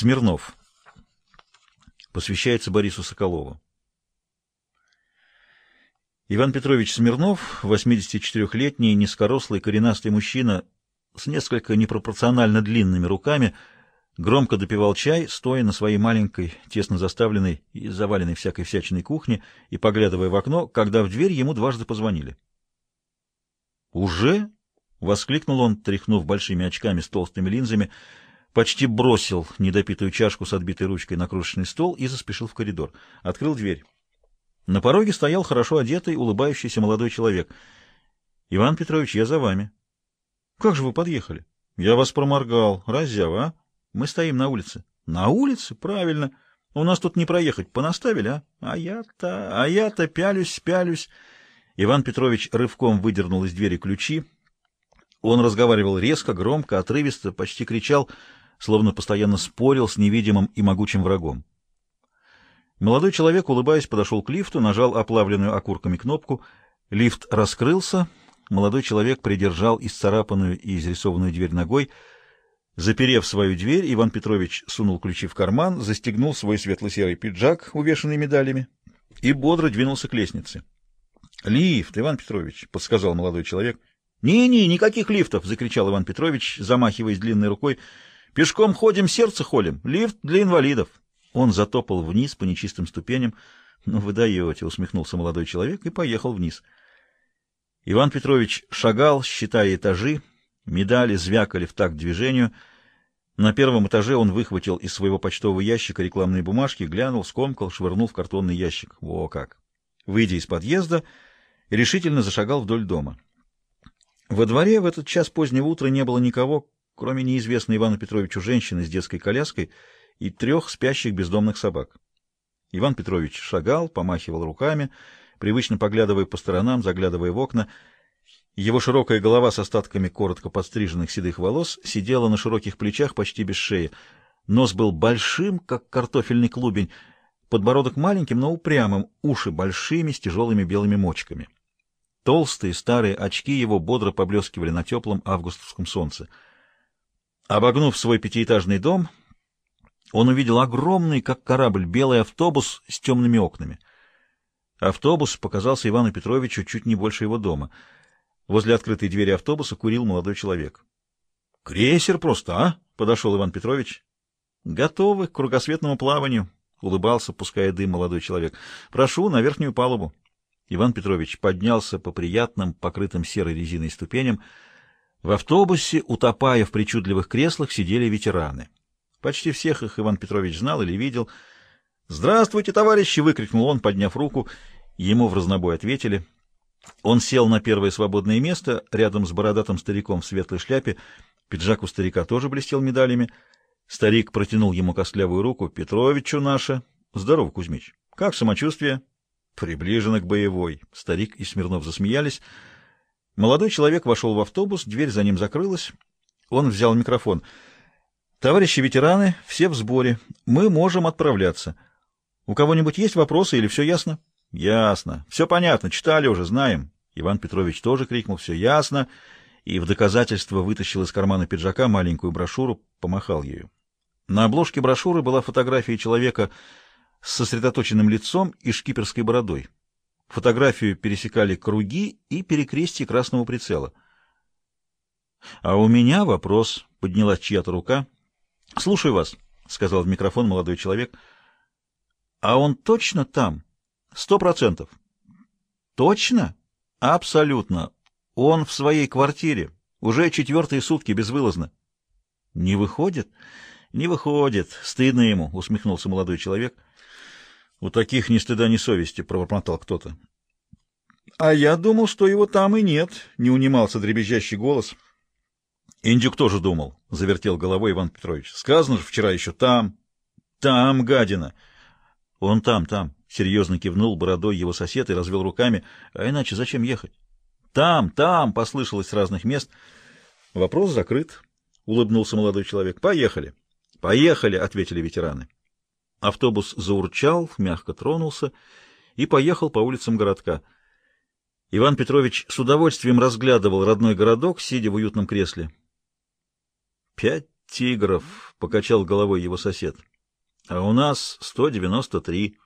Смирнов. Посвящается Борису Соколову. Иван Петрович Смирнов, 84-летний, низкорослый, коренастый мужчина с несколько непропорционально длинными руками, громко допивал чай, стоя на своей маленькой, тесно заставленной и заваленной всякой всячиной кухне и поглядывая в окно, когда в дверь ему дважды позвонили. «Уже?» — воскликнул он, тряхнув большими очками с толстыми линзами, почти бросил недопитую чашку с отбитой ручкой на крошечный стол и заспешил в коридор. Открыл дверь. На пороге стоял хорошо одетый, улыбающийся молодой человек. «Иван Петрович, я за вами». «Как же вы подъехали?» «Я вас проморгал. Раззява, а? Мы стоим на улице». «На улице? Правильно. У нас тут не проехать. Понаставили, а? А я-то пялюсь». Иван Петрович рывком выдернул из двери ключи. Он разговаривал резко, громко, отрывисто, почти кричал, словно постоянно спорил с невидимым и могучим врагом. Молодой человек, улыбаясь, подошел к лифту, нажал оплавленную окурками кнопку. Лифт раскрылся. Молодой человек придержал исцарапанную и изрисованную дверь ногой. Заперев свою дверь, Иван Петрович сунул ключи в карман, застегнул свой светло-серый пиджак, увешанный медалями, и бодро двинулся к лестнице. «Лифт, Иван Петрович», — подсказал молодой человек. «Не-не, никаких лифтов!» — закричал Иван Петрович, замахиваясь длинной рукой. «Пешком ходим, сердце холим. Лифт для инвалидов». Он затопал вниз по нечистым ступеням. «Ну вы даете!» — усмехнулся молодой человек и поехал вниз. Иван Петрович шагал, считая этажи. Медали звякали в такт движению. На первом этаже он выхватил из своего почтового ящика рекламные бумажки, глянул, скомкал, швырнул в картонный ящик. Во как! Выйдя из подъезда, решительно зашагал вдоль дома. Во дворе в этот час позднего утра не было никого, кроме неизвестной Ивану Петровичу женщины с детской коляской и 3 спящих бездомных собак. Иван Петрович шагал, помахивал руками, привычно поглядывая по сторонам, заглядывая в окна. Его широкая голова с остатками коротко подстриженных седых волос сидела на широких плечах почти без шеи. Нос был большим, как картофельный клубень, подбородок маленьким, но упрямым, уши большими, с тяжелыми белыми мочками. Толстые старые очки его бодро поблескивали на теплом августовском солнце. Обогнув свой 5-этажный дом, он увидел огромный, как корабль, белый автобус с темными окнами. Автобус показался Ивану Петровичу чуть не больше его дома. Возле открытой двери автобуса курил молодой человек. «Крейсер просто, а?» — подошел Иван Петрович. «Готовы к кругосветному плаванию», — улыбался, пуская дым, молодой человек. «Прошу на верхнюю палубу». Иван Петрович поднялся по приятным, покрытым серой резиной ступеням. В автобусе, утопая в причудливых креслах, сидели ветераны. Почти всех их Иван Петрович знал или видел. «Здравствуйте, товарищи!» — выкрикнул он, подняв руку. Ему в разнобой ответили. Он сел на первое свободное место, рядом с бородатым стариком в светлой шляпе. Пиджак у старика тоже блестел медалями. Старик протянул ему костлявую руку. «Петровичу наше!» «Здорово, Кузьмич! Как самочувствие?» «Приближено к боевой». Старик и Смирнов засмеялись. Молодой человек вошел в автобус, дверь за ним закрылась. Он взял микрофон. «Товарищи ветераны, все в сборе. Мы можем отправляться. У кого-нибудь есть вопросы или все ясно?» «Ясно. Все понятно. Читали уже, знаем». Иван Петрович тоже крикнул «все ясно» и в доказательство вытащил из кармана пиджака маленькую брошюру, помахал ею. На обложке брошюры была фотография человека с сосредоточенным лицом и шкиперской бородой. Фотографию пересекали круги и перекрестие красного прицела. «А у меня вопрос», — подняла чья-то рука. «Слушаю вас», — сказал в микрофон молодой человек. «А он точно там? 100%?» «Точно? Абсолютно. Он в своей квартире. Уже 4-е сутки безвылазно». «Не выходит?» «Не выходит. Стыдно ему», — усмехнулся молодой человек. «У таких ни стыда, ни совести», — пробормотал кто-то. «А я думал, что его там и нет», — не унимался дребезжащий голос. «Индюк тоже думал», — завертел головой Иван Петрович. «Сказано же вчера еще там. Там, гадина». «Он там», — серьезно кивнул бородой его сосед и развел руками. «А иначе зачем ехать?» «Там», — послышалось с разных мест. «Вопрос закрыт», — улыбнулся молодой человек. «Поехали». «Поехали», — ответили ветераны. Автобус заурчал, мягко тронулся и поехал по улицам городка. Иван Петрович с удовольствием разглядывал родной городок, сидя в уютном кресле. 5 тигров. — покачал головой его сосед. — А у нас 193.